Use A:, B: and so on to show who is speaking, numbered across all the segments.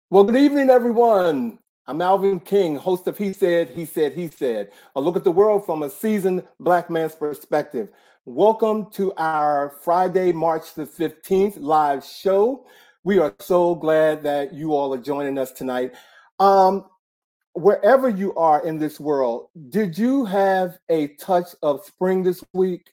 A: Well, good evening, everyone. I'm Alvin King, host of He Said, He Said, He Said. A look at the world from a seasoned Black man's perspective. Welcome to our Friday, March the 15th live show. We are so glad that you all are joining us tonight. Um, Wherever you are in this world, did you have a touch of spring this week?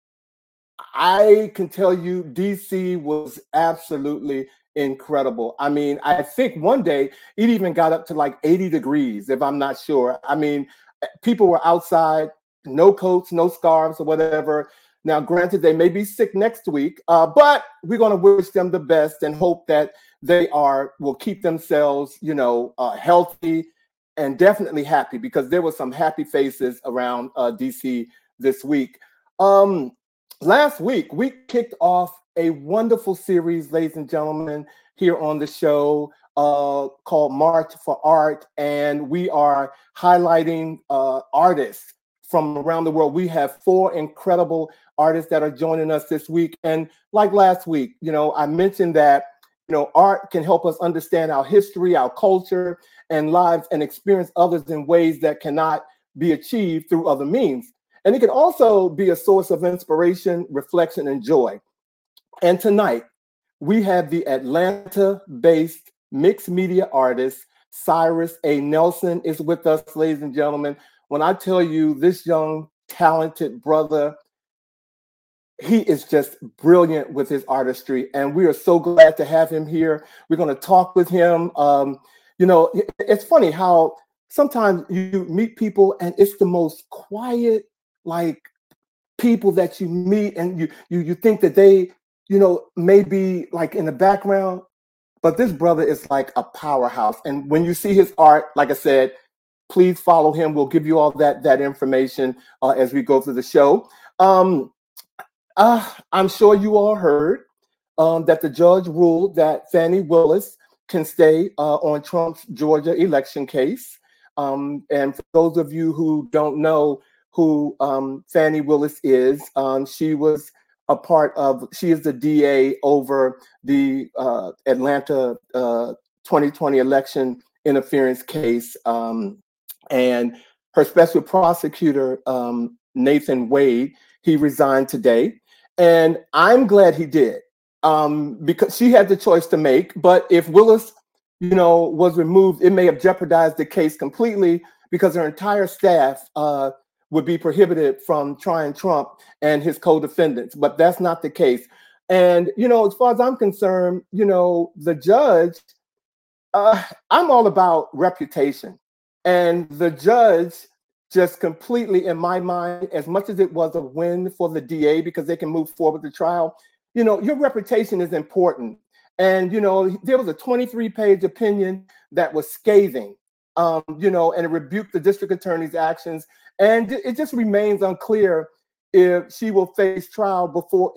A: I can tell you DC was absolutely incredible. I mean, I think one day it even got up to like 80 degrees, if I'm not sure. I mean, people were outside, no coats, no scarves, or whatever. Now, granted, they may be sick next week, but we're going to wish them the best and hope that will keep themselves, healthy and definitely happy, because there were some happy faces around DC this week. Um, Last week, we kicked off a wonderful series, ladies and gentlemen, here on the show called March for Art. And we are highlighting artists from around the world. We have four incredible artists that are joining us this week. And like last week, I mentioned that, art can help us understand our history, our culture, and lives, and experience others in ways that cannot be achieved through other means. And it can also be a source of inspiration, reflection, and joy. And tonight, we have the Atlanta-based mixed media artist, Cyrus A. Nelson is with us, ladies and gentlemen. When I tell you this young, talented brother, he is just brilliant with his artistry, and we are so glad to have him here. We're going to talk with him. It's funny how sometimes you meet people and it's the most quiet, like, people that you meet, and you think that they, may be like in the background, but this brother is like a powerhouse. And when you see his art, like I said, please follow him. We'll give you all that information as we go through the show. I'm sure you all heard that the judge ruled that Fani Willis can stay on Trump's Georgia election case. And for those of you who don't know who Fani Willis is, she is the DA over the Atlanta 2020 election interference case. And her special prosecutor, Nathan Wade, he resigned today. And I'm glad he did, because she had the choice to make. But if Willis, was removed, it may have jeopardized the case completely, because her entire staff would be prohibited from trying Trump and his co-defendants. But that's not the case. And, as far as I'm concerned, the judge, I'm all about reputation. And the judge just completely, in my mind, as much as it was a win for the DA because they can move forward with the trial, your reputation is important. And, there was a 23-page opinion that was scathing, and it rebuked the district attorney's actions. And it just remains unclear if she will face trial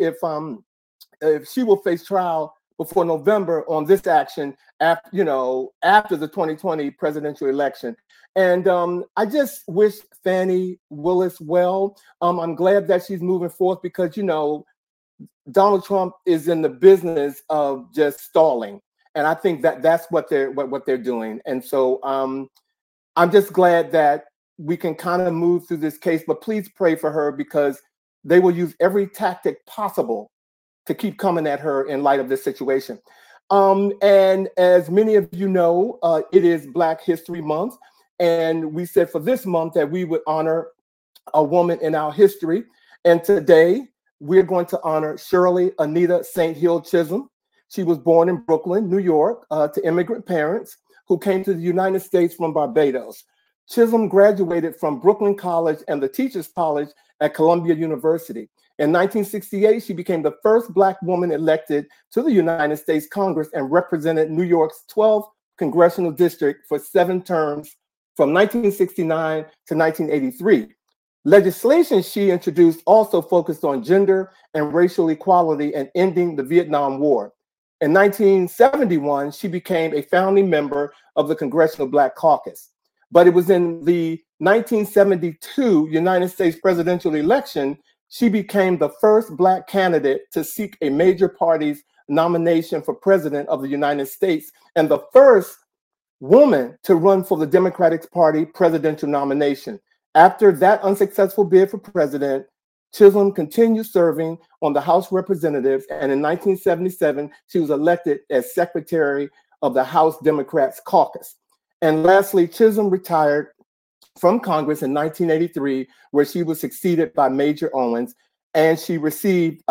A: before November on this action after the 2020 presidential election. And I just wish Fani Willis well. I'm glad that she's moving forth, because Donald Trump is in the business of just stalling, and I think that that's what they're doing. And so I'm just glad that we can kind of move through this case. But please pray for her, because they will use every tactic possible to keep coming at her in light of this situation. And as many of you know, it is Black History Month. And we said for this month that we would honor a woman in our history. And today we're going to honor Shirley Anita St. Hill Chisholm. She was born in Brooklyn, New York, to immigrant parents who came to the United States from Barbados. Chisholm graduated from Brooklyn College and the Teachers College at Columbia University. In 1968, she became the first Black woman elected to the United States Congress and represented New York's 12th congressional district for 7 terms from 1969 to 1983. Legislation she introduced also focused on gender and racial equality and ending the Vietnam War. In 1971, she became a founding member of the Congressional Black Caucus. But it was in the 1972 United States presidential election she became the first Black candidate to seek a major party's nomination for president of the United States, and the first woman to run for the Democratic Party presidential nomination. After that unsuccessful bid for president, Chisholm continued serving on the House of Representatives, and in 1977, she was elected as Secretary of the House Democrats Caucus. And lastly, Chisholm retired from Congress in 1983, where she was succeeded by Major Owens, and she received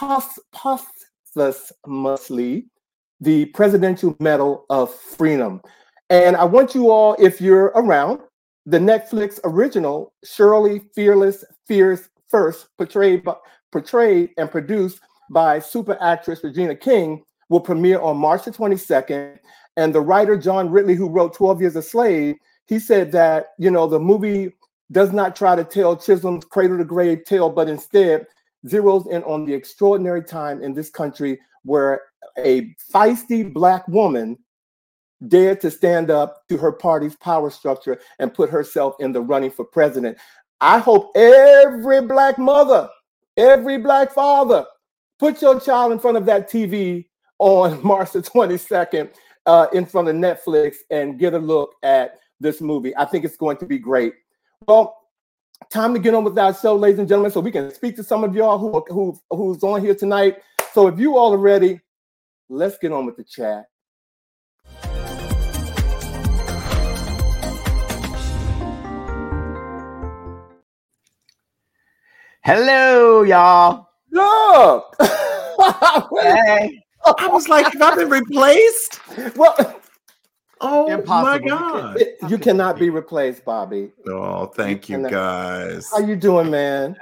A: posthumously the Presidential Medal of Freedom. And I want you all, if you're around, the Netflix original Shirley Fearless Fears First, portrayed and produced by super actress Regina King, will premiere on March the 22nd. And the writer John Ridley, who wrote 12 Years a Slave, he said that, the movie does not try to tell Chisholm's cradle to grave tale, but instead zeroes in on the extraordinary time in this country where a feisty Black woman dared to stand up to her party's power structure and put herself in the running for president. I hope every Black mother, every Black father, put your child in front of that TV on March the 22nd in front of Netflix and get a look at this movie. I think it's going to be great. Well, time to get on with our show, ladies and gentlemen, so we can speak to some of y'all who's on here tonight. So if you all are ready, let's get on with the chat.
B: Hello, y'all.
A: Look!
B: Hey.
C: I was like, have I been replaced?
A: Well,
C: oh
B: Impossible.
C: my God.
A: you cannot be replaced, Bobby.
C: Oh, thank you guys.
A: How you doing, man?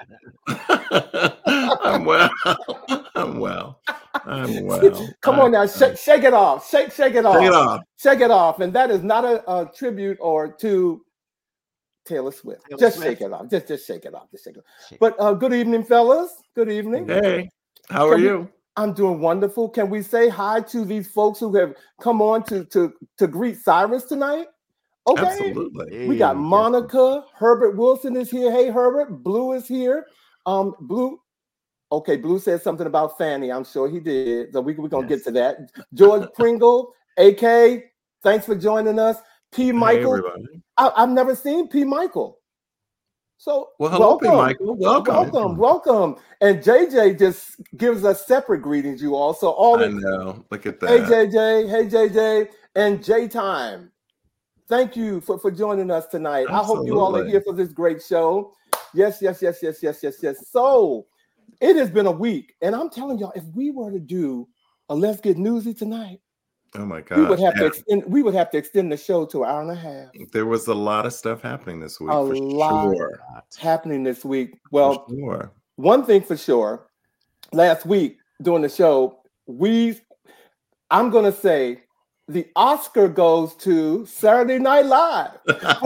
C: I'm well. I'm well.
A: Come on now, shake it off. Shake it off.
C: Shake it off.
A: Shake it off. And that is not a tribute or to Taylor Swift. Shake it off. Just shake it off. Just shake it off. But good evening, fellas. Good evening.
C: Hey, how are you?
A: I'm doing wonderful. Can we say hi to these folks who have come on to greet Cyrus tonight? Okay.
C: Absolutely.
A: We got Monica. Herbert Wilson is here. Hey, Herbert. Blue is here. Blue. Okay, Blue said something about Fanny. I'm sure he did. So we're going to get to that. George Pringle, AK, thanks for joining us. P. Michael.
C: Hey,
A: I've never seen P. Michael. So
C: hello, P. Michael.
A: Welcome. And JJ just gives us separate greetings, you all. So
C: I know. Look at that.
A: Hey, JJ. And J Time. Thank you for joining us tonight.
C: Absolutely.
A: I hope you all are here for this great show. Yes. So it has been a week, and I'm telling y'all, if we were to do a Let's Get Newsy tonight,
C: oh my God,
A: we would have to extend the show to an hour and a half.
C: There was a lot of stuff happening this week.
A: A lot happening this week. Well, one thing for sure, last week during the show, I'm gonna say the Oscar goes to Saturday Night Live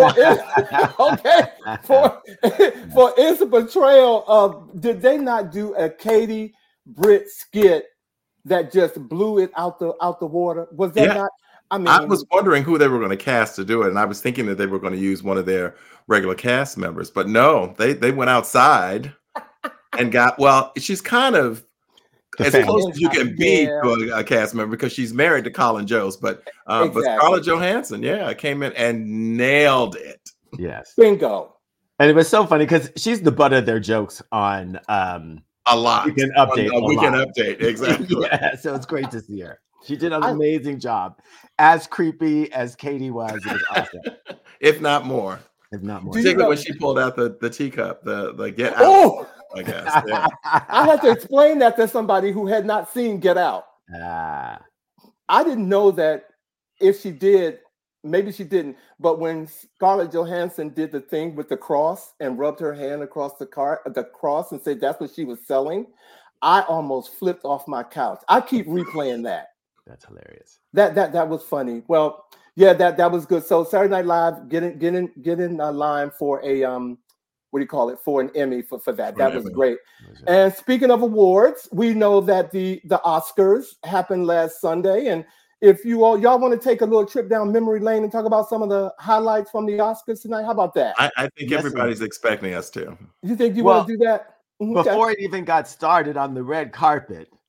A: for its portrayal of, did they not do a Katie Britt skit that just blew it out the water? Was that not? I mean,
C: I was wondering who they were going to cast to do it, and I was thinking that they were going to use one of their regular cast members, but no, they went outside and she's kind of as close as you can be to a cast member because she's married to Colin Jost, but Scarlett Johansson, came in and nailed it.
B: Yes,
A: bingo.
B: And it was so funny because she's the butt of their jokes on
C: a lot.
B: Weekend Update,
C: exactly.
B: Yeah, so it's great to see her. She did an amazing job. As creepy as Katie was, it was awesome.
C: If not more. Particularly when she pulled out the teacup, the Get Out.
A: Oh!
C: I guess. Yeah.
A: I had to explain that to somebody who had not seen Get Out. I didn't know that if she did, maybe she didn't, but when Scarlett Johansson did the thing with the cross and rubbed her hand across the cross and said that's what she was selling, I almost flipped off my couch. I keep replaying that.
B: That's hilarious.
A: That was funny. Well, yeah, that was good. So Saturday Night Live, get in line for a for an Emmy for that. That was great. And speaking of awards, we know that the Oscars happened last Sunday, and if y'all want to take a little trip down memory lane and talk about some of the highlights from the Oscars tonight, how about that?
C: I think everybody's expecting us to.
A: You think you want to do that?
B: Before it even got started on the red carpet,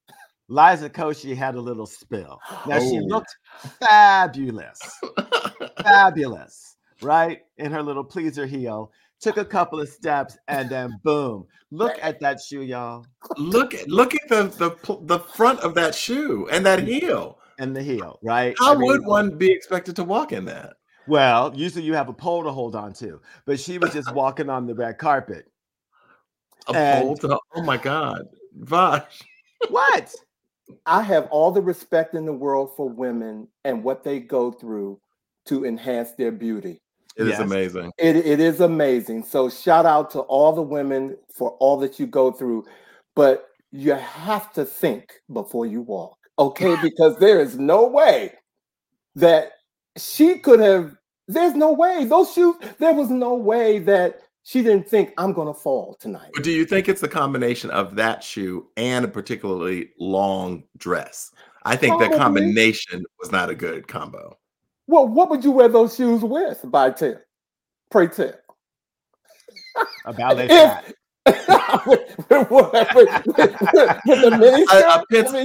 B: Liza Koshy had a little spill. Now she
C: Oh.
B: looked fabulous, fabulous, right? In her little pleaser heel, took a couple of steps, and then boom! Look at that shoe, y'all.
C: Look at the front of that shoe and that heel.
B: And the heel, right?
C: How would one be expected to walk in that?
B: Well, usually you have a pole to hold on to, but she was just walking on the red carpet.
C: Pole to, oh my God, Vash.
B: What?
A: I have all the respect in the world for women and what they go through to enhance their beauty.
C: It is amazing.
A: It is amazing. So shout out to all the women for all that you go through, but you have to think before you walk, okay? Because there is no way that she could have, there's no way, those shoes, there was no way that she didn't think I'm going to fall tonight.
C: But do you think it's the combination of that shoe and a particularly long dress? I think that combination was not a good combo.
A: Well, what would you wear those shoes with, by tell? Pray tell.
B: A ballet flat.
A: with the mini skirt?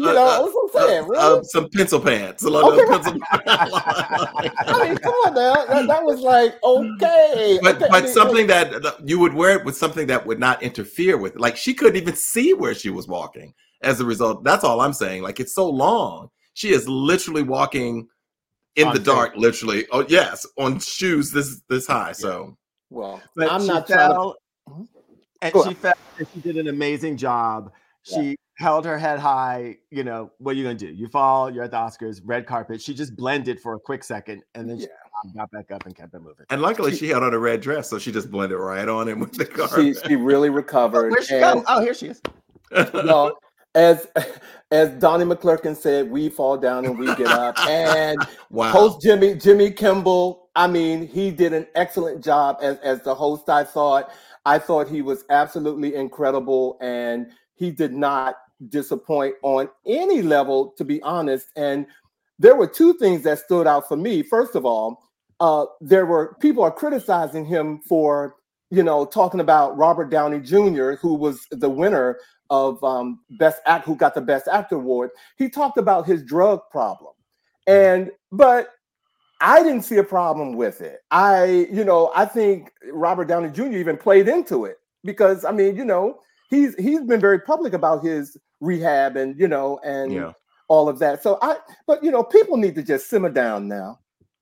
C: Some pencil pants.
A: Pencil I mean, come on now. That was like, okay.
C: But something that you would wear it with something that would not interfere with it. Like she couldn't even see where she was walking as a result. That's all I'm saying. Like it's so long. She is literally walking in the dark, literally. Oh, yes, on shoes this high. So,
A: well,
B: but
A: I'm not
B: trying to. And she felt that she did an amazing job. She held her head high. You know, what are you going to do? You fall, you're at the Oscars, red carpet. She just blended for a quick second and then she got back up and kept it moving.
C: And luckily she had on a red dress, so she just blended right on in with the carpet.
A: She really recovered.
B: Where'd she go? Oh, here she is.
A: Well, as Donnie McClurkin said, we fall down and we get up. And host Jimmy Kimball, I mean, he did an excellent job as the host, I thought. I thought he was absolutely incredible, and he did not disappoint on any level, to be honest. And there were two things that stood out for me. First of all, there were people are criticizing him for, talking about Robert Downey Jr., who was the winner of who got the Best Actor award. He talked about his drug problem, but I didn't see a problem with it. I think Robert Downey Jr. even played into it because, I mean, he's been very public about his rehab and all of that. So but people need to just simmer down now.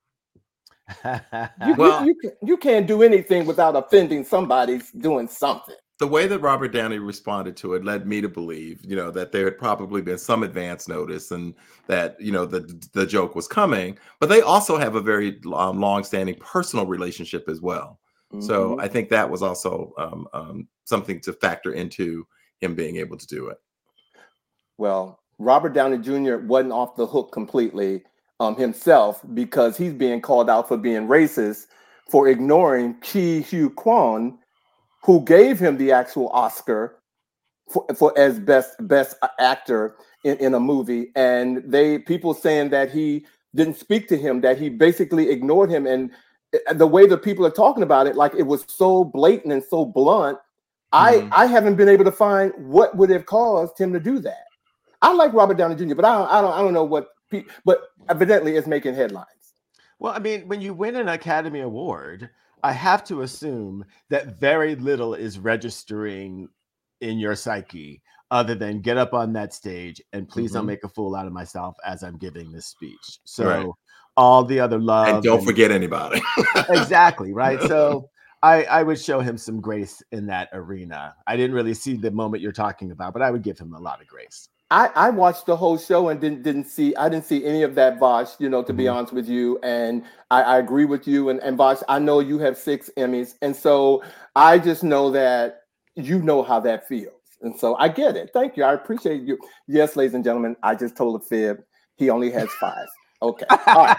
A: You can't do anything without offending somebody's doing something.
C: The way that Robert Downey responded to it led me to believe, that there had probably been some advance notice and that, the joke was coming. But they also have a very long-standing personal relationship as well. Mm-hmm. So I think that was also something to factor into him being able to do it.
A: Well, Robert Downey Jr. wasn't off the hook completely himself because he's being called out for being racist for ignoring Ke Huy Quan, who gave him the actual Oscar for as best actor in a movie, and people saying that he didn't speak to him, that he basically ignored him, and the way that people are talking about it, like it was so blatant and so blunt. I haven't been able to find what would have caused him to do that. I like Robert Downey Jr., but I don't know what. But evidently, it's making headlines.
B: Well, I mean, when you win an Academy Award, I have to assume that very little is registering in your psyche other than get up on that stage and please don't make a fool out of myself as I'm giving this speech. So all the other love.
C: And don't forget anybody.
B: Exactly, right? So I would show him some grace in that arena. I didn't really see the moment you're talking about, but I would give him a lot of grace.
A: I watched the whole show and didn't see any of that, Vash, to be honest with you. And I agree with you. And Vash, I know you have 6 Emmys. And so I just know that you know how that feels. And so I get it. Thank you. I appreciate you. Yes, ladies and gentlemen, I just told a fib. He only has 5. Okay. All right.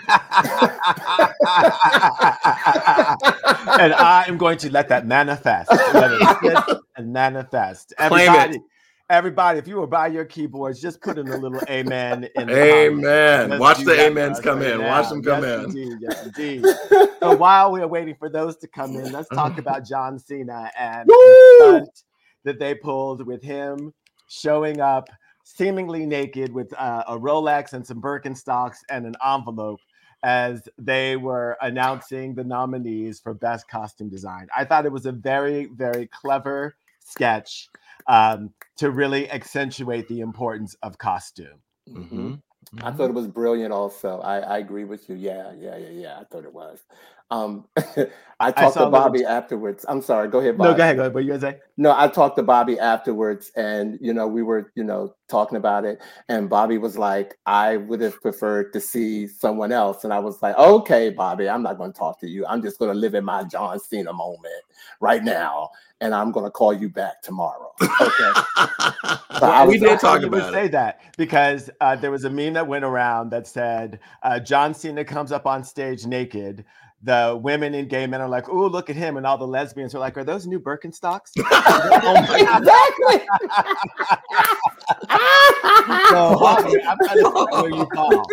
B: And I am going to let that manifest. Let it sit and manifest. Everybody, if you were by your keyboards, just put in a little amen in the
C: amen. Watch the amens come in. Watch them come in.
B: Indeed, yes, indeed. So while we are waiting for those to come in, let's talk about John Cena and the stunt that they pulled with him showing up seemingly naked with a Rolex and some Birkenstocks and an envelope as they were announcing the nominees for Best Costume Design. I thought it was a very, very clever sketch to really accentuate the importance of costume.
A: Mm-hmm. I thought it was brilliant also. I agree with you. Yeah. I thought it was. I talked to Bobby afterwards. I'm sorry. Go ahead, Bobby.
B: No, go ahead. What are you going to say?
A: No, I talked to Bobby afterwards, and we were talking about it, and Bobby was like, I would have preferred to see someone else. And I was like, okay, Bobby, I'm not going to talk to you. I'm just going to live in my John Cena moment right now, and I'm going to call you back tomorrow. Okay.
B: So we did talk about it. Say that because there was a meme that went around that said John Cena comes up on stage naked. The women and gay men are like, "Oh, look at him," and all the lesbians are like, "Are those new Birkenstocks?"
A: Exactly.
B: So I'm trying to where you fall.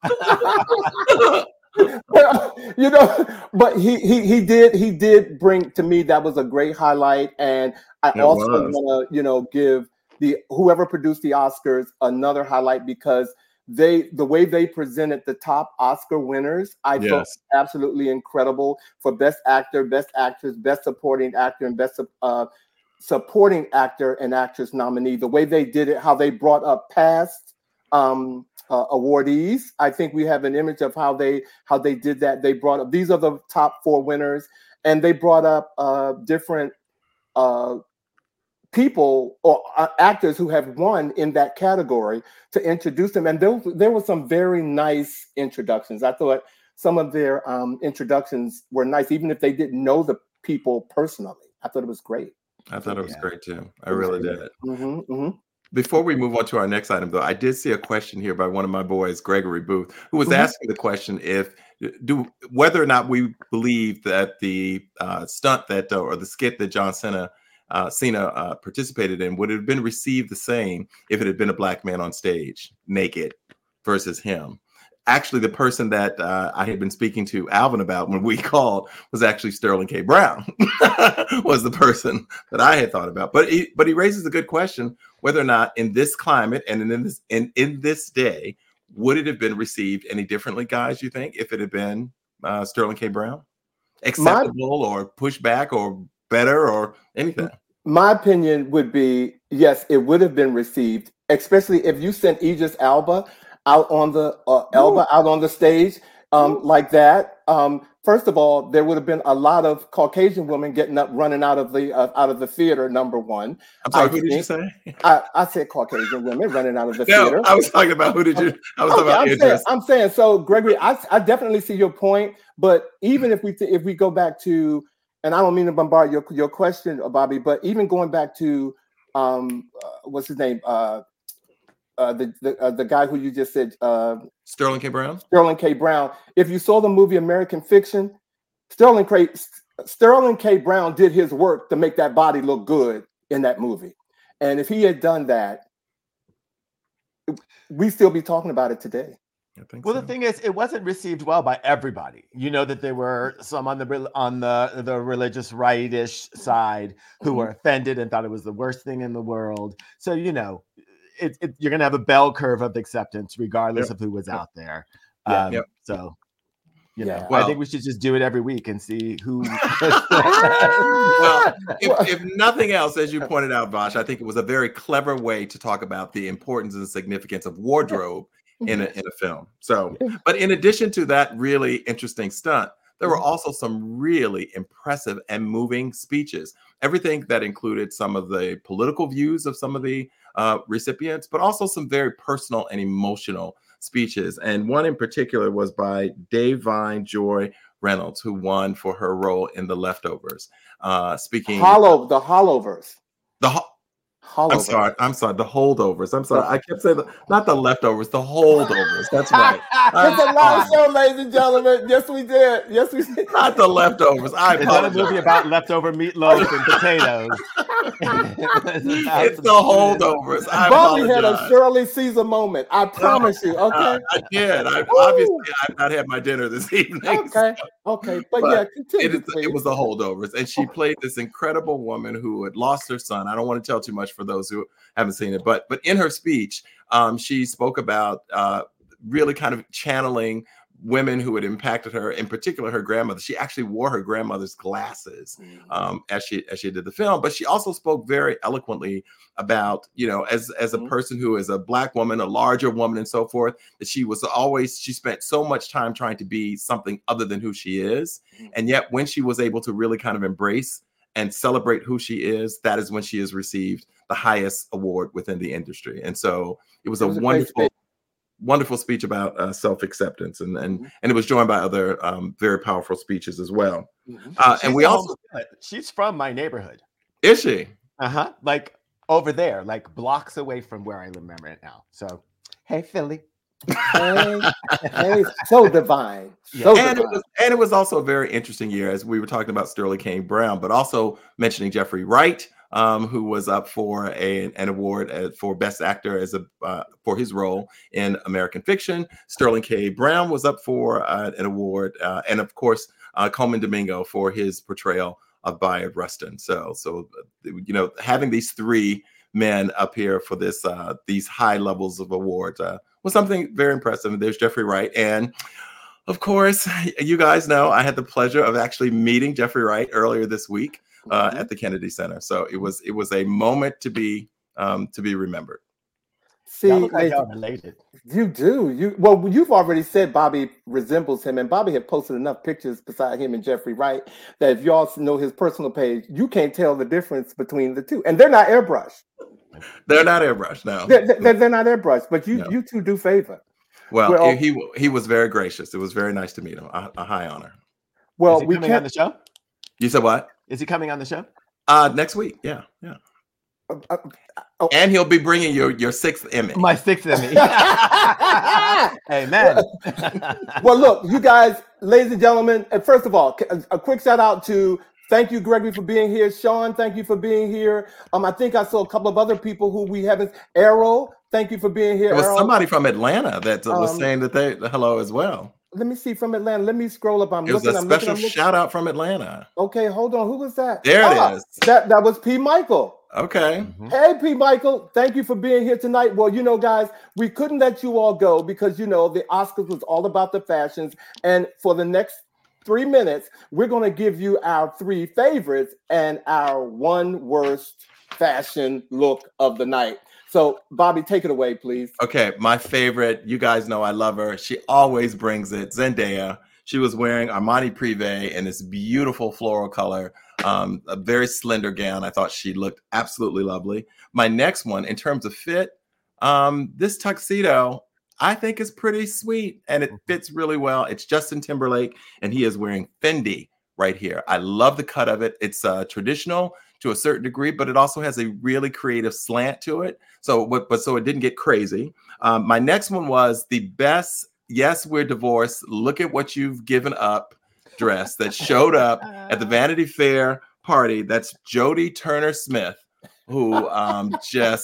A: But he did bring to me, that was a great highlight, and I also want to give whoever produced the Oscars another highlight, because the way they presented the top Oscar winners, I thought absolutely incredible for Best Actor, Best Actress, Best Supporting Actor, and Best Supporting Actor and Actress nominee. The way they did it, how they brought up past awardees. I think we have an image of how they did that. They brought up, these are the top 4 winners, and they brought up different people or actors who have won in that category to introduce them. And there were some very nice introductions. I thought some of their introductions were nice, even if they didn't know the people personally. I thought it was great.
C: I thought it was great too. I really did. Before we move on to our next item, though, I did see a question here by one of my boys, Gregory Booth, who was asking the question whether or not we believe that the stunt or the skit that John Cena participated in would have been received the same if it had been a black man on stage naked versus him. Actually, the person that I had been speaking to Alvin about when we called was actually Sterling K. Brown, was the person that I had thought about. But he raises a good question, whether or not in this climate and in this day, would it have been received any differently, guys, you think, if it had been Sterling K. Brown? Acceptable or pushback or better or anything?
A: My opinion would be, yes, it would have been received, especially if you sent Idris Elba out on the stage like that. First of all, there would have been a lot of Caucasian women getting up, running out of the theater. Number one.
C: I'm sorry. Who did you say?
A: I said Caucasian women running out of the theater.
C: I was talking about who did you? I was talking about Idris.
A: I'm saying. So, Gregory, I definitely see your point. But even if we go back to, and I don't mean to bombard your question, Bobby, but even going back to what's his name? The guy who you just said,
C: Sterling K. Brown.
A: Sterling K. Brown. If you saw the movie American Fiction, Sterling K. Brown did his work to make that body look good in that movie. And if he had done that, we'd still be talking about it today.
B: Well, the thing is, it wasn't received well by everybody. You know that there were some on the religious right-ish side who were offended and thought it was the worst thing in the world. So you're going to have a bell curve of acceptance regardless of who was out there. So I think we should just do it every week and see who.
C: Well, if nothing else, as you pointed out, Vash, I think it was a very clever way to talk about the importance and significance of wardrobe in a film. So, but in addition to that really interesting stunt, there were also some really impressive and moving speeches. Everything that included some of the political views of some of the recipients, but also some very personal and emotional speeches. And one in particular was by Da'Vine Joy Reynolds, who won for her role in The Leftovers. Speaking
A: the Holdovers.
C: I'm sorry. The Holdovers. I'm sorry. I kept saying not the Leftovers, the Holdovers. That's right.
A: It's a live show, ladies and gentlemen. Yes, we did.
C: Not the Leftovers. I apologize.
B: It's not a movie about leftover meatloaf and potatoes.
C: It's the Holdovers.
A: Bobby had a Shirley Caesar moment. I promise you. Okay.
C: I did. Obviously, I've not had my dinner this evening.
A: Okay. But
C: continue, it was the Holdovers. And she played this incredible woman who had lost her son. I don't want to tell too much for for those who haven't seen it. But in her speech, she spoke about really kind of channeling women who had impacted her, in particular her grandmother. She actually wore her grandmother's glasses as she did the film. But she also spoke very eloquently about, you know, as a person who is a Black woman, a larger woman, and so forth, that she spent so much time trying to be something other than who she is. And yet when she was able to really kind of embrace and celebrate who she is, that is when she has received the highest award within the industry. And so it was a wonderful speech about self-acceptance, and it was joined by other very powerful speeches as well. And we also,
B: she's from my neighborhood.
C: Is she?
B: Like over there, like blocks away from where I live right now. So, hey, Philly.
A: Hey, so divine. So divine.
C: It was also a very interesting year, as we were talking about Sterling K. Brown, but also mentioning Jeffrey Wright, who was up for an award for Best Actor for his role in American Fiction. Sterling K. Brown was up for an award, and of course, Coleman Domingo for his portrayal of Bayard Rustin. So you know, having these three men up here for this these high levels of awards was something very impressive. And there's Jeffrey Wright, and of course, you guys know I had the pleasure of actually meeting Jeffrey Wright earlier this week at the Kennedy Center. So it was a moment to be remembered.
B: See, y'all look like y'all related.
A: You do. You've already said Bobby resembles him, and Bobby had posted enough pictures beside him and Jeffrey Wright that if y'all know his personal page, you can't tell the difference between the two. And they're not airbrushed.
C: They're not airbrushed, no.
A: They're not airbrushed, but you two do favor.
C: Well, he was very gracious. It was very nice to meet him. A high honor.
B: Well, is he coming on the show?
C: You said what?
B: Is he coming on the show?
C: Next week. Yeah. And he'll be bringing your sixth Emmy.
B: My sixth Emmy. Amen.
A: Well, look, you guys, ladies and gentlemen, and first of all, a quick shout out to thank you, Gregory, for being here. Sean, thank you for being here. I think I saw a couple of other people who we haven't. Errol, thank you for being here.
C: There was somebody from Atlanta that was saying that they hello as well.
A: Let me see from Atlanta. Let me scroll up.
C: It was a special shout out from Atlanta.
A: Okay, hold on. Who was that?
C: There it is.
A: That was P. Michael.
C: Okay.
A: Hey, P. Michael. Thank you for being here tonight. Well, you know, guys, we couldn't let you all go because, you know, the Oscars was all about the fashions. And for the next 3 minutes, we're going to give you our 3 favorites and our 1 worst fashion look of the night. So, Bobby, take it away, please.
C: Okay, my favorite. You guys know I love her. She always brings it. Zendaya. She was wearing Armani Privé in this beautiful floral color, a very slender gown. I thought she looked absolutely lovely. My next one, in terms of fit, this tuxedo, I think is pretty sweet, and it fits really well. It's Justin Timberlake, and he is wearing Fendi right here. I love the cut of it. It's traditional to a certain degree, but it also has a really creative slant to it. So it didn't get crazy. My next one was the best Yes, We're Divorced, Look at What You've Given Up dress that showed up at the Vanity Fair party. That's Jodie Turner-Smith, who I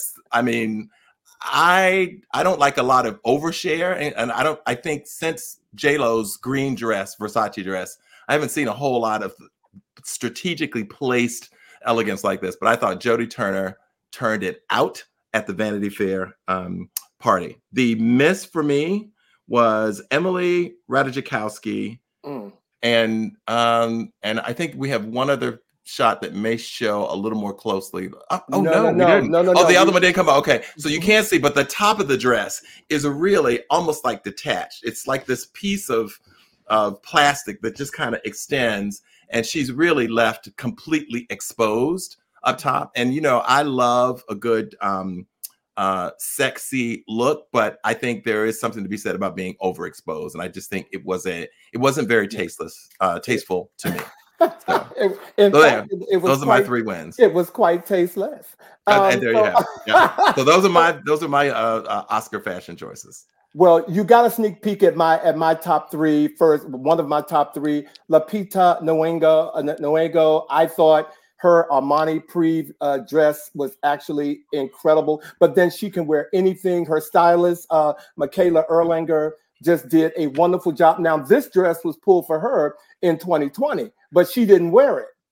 C: don't like a lot of overshare, and I think since J-Lo's green dress, Versace dress, I haven't seen a whole lot of strategically placed elegance like this, but I thought Jodie Turner turned it out at the Vanity Fair party. The miss for me was Emily Ratajkowski, and I think we have one other shot that may show a little more closely. No. The other one didn't come out. Okay, so you can't see, but the top of the dress is really almost like detached. It's like this piece of plastic that just kind of extends, and she's really left completely exposed up top. And you know, I love a good sexy look, but I think there is something to be said about being overexposed, and I just think it wasn't very tasteful to me. So, those are my 3 wins.
A: It was quite tasteless.
C: And there you have it. Yeah. So those are my Oscar fashion choices.
A: Well, you got a sneak peek at my top 3 first. One of my top 3, Lupita Nyong'o. I thought her Armani Privé dress was actually incredible, but then she can wear anything. Her stylist, Michaela Erlanger, just did a wonderful job. Now, this dress was pulled for her in 2020, but she didn't wear it.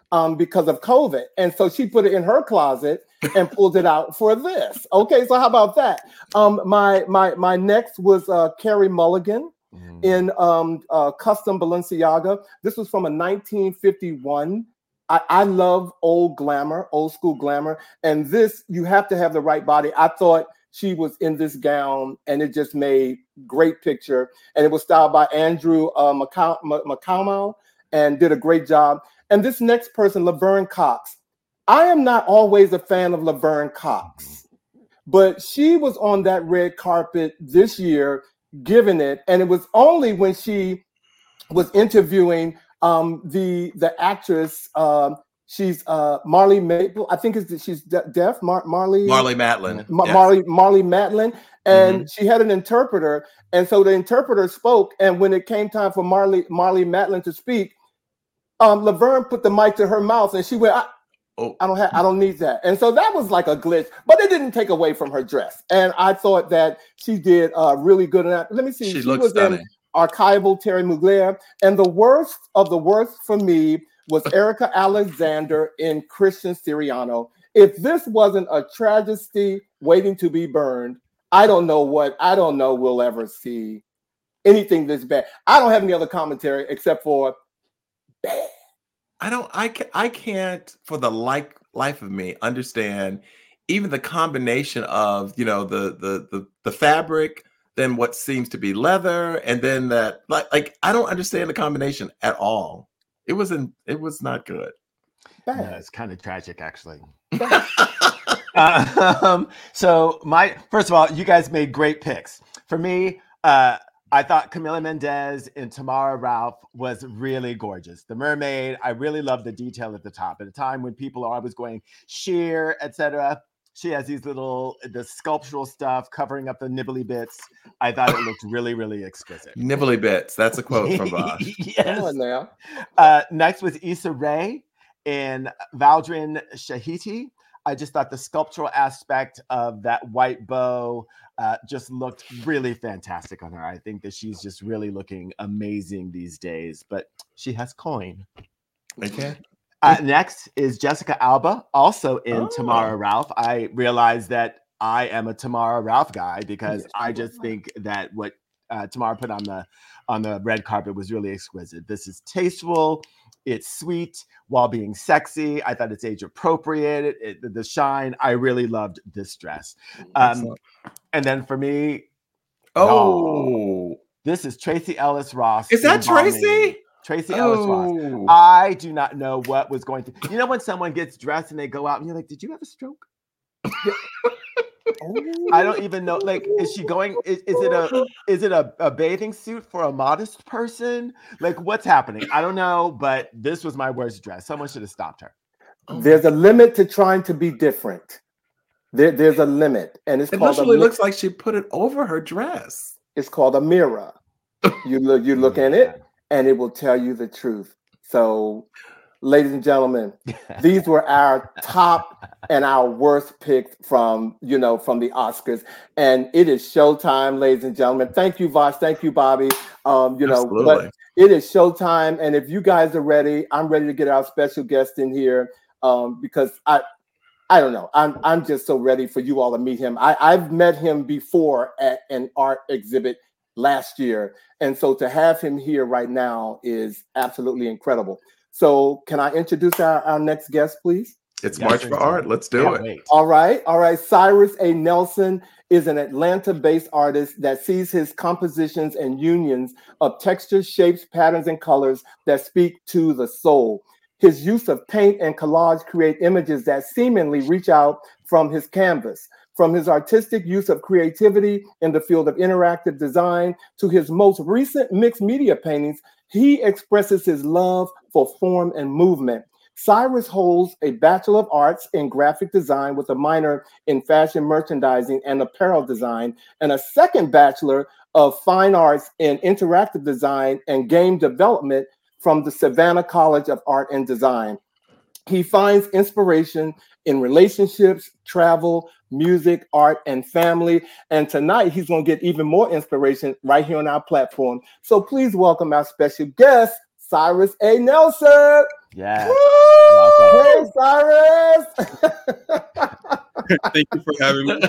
A: because of COVID. And so she put it in her closet and pulled it out for this. Okay, so how about that? My next was Carrie Mulligan in custom Balenciaga. This was from a 1951. I love old school glamour. And this, you have to have the right body. I thought she was in this gown and it just made great picture. And it was styled by Andrew McCalmo and did a great job. And this next person, Laverne Cox. I am not always a fan of Laverne Cox, but she was on that red carpet this year giving it. And it was only when she was interviewing the actress, she's Marlee Matlin. I think she's deaf. Marlee
C: Matlin.
A: Marlee Matlin, and she had an interpreter, and so the interpreter spoke. And when it came time for Marlee Matlin to speak, Laverne put the mic to her mouth, and she went, I don't need that. And so that was like a glitch, but it didn't take away from her dress. And I thought that she did really good in that. Let me see.
C: She looks stunning.
A: Archival Terry Mugler. And the worst of the worst for me was Erica Alexander in Christian Siriano. If this wasn't a tragedy waiting to be burned, I don't know we'll ever see anything this bad. I don't have any other commentary except for bad.
C: I can't for the life of me understand even the combination of, the fabric, then what seems to be leather, and then that like I don't understand the combination at all. It was not good.
B: No, it's kind of tragic, actually. So first of all, you guys made great picks. For me, I thought Camila Mendes in Tamara Ralph was really gorgeous. The mermaid, I really love the detail at the top. At a time when people are always going sheer, etc., she has the sculptural stuff covering up the nibbly bits. I thought it looked really, really exquisite.
C: Nibbly bits. That's a quote from Bosch.
A: Yes. Come on now.
B: Next was Issa Rae in Valdrin Shahiti. I just thought the sculptural aspect of that white bow just looked really fantastic on her. I think that she's just really looking amazing these days, but she has coin.
C: Okay.
B: Next is Jessica Alba, also in Tamara Ralph. I realized that I am a Tamara Ralph guy because I just think that what Tamara put on the red carpet was really exquisite. This is tasteful. It's sweet while being sexy. I thought it's age appropriate. The shine. I really loved this dress. And then for me, this is Tracy Ellis Ross.
C: Is that Tracy?
B: Tracy Ellis Ross. I do not know what was going to. When someone gets dressed and they go out and you're like, did you have a stroke? I don't even know. Like, is she going? Is it a bathing suit for a modest person? Like, what's happening? I don't know. But this was my worst dress. Someone should have stopped her.
A: There's a limit to trying to be different. There's a limit, and it
C: literally looks like she put it over her dress.
A: It's called a mirror. You look in it, and it will tell you the truth. So, ladies and gentlemen, these were our top and our worst picks from the Oscars. And it is showtime, ladies and gentlemen. Thank you, Vosh. Thank you, Bobby.
C: Absolutely.
A: But it is showtime. And if you guys are ready, I'm ready to get our special guest in here because I don't know. I'm just so ready for you all to meet him. I've met him before at an art exhibit last year. And so to have him here right now is absolutely incredible. So can I introduce our next guest, please?
C: It's March for Art. Let's do it.
B: Wait.
A: All right. Cyrus A. Nelson is an Atlanta-based artist that sees his compositions and unions of textures, shapes, patterns, and colors that speak to the soul. His use of paint and collage create images that seemingly reach out from his canvas. From his artistic use of creativity in the field of interactive design to his most recent mixed media paintings, he expresses his love for form and movement. Cyrus holds a Bachelor of Arts in Graphic Design with a minor in Fashion Merchandising and Apparel Design, and a second Bachelor of Fine Arts in Interactive Design and Game Development from the Savannah College of Art and Design. He finds inspiration in relationships, travel, music, art, and family. And tonight, he's going to get even more inspiration right here on our platform. So please welcome our special guest, Cyrus A. Nelson.
B: Yeah.
A: Hey, Cyrus.
D: Thank you for having me.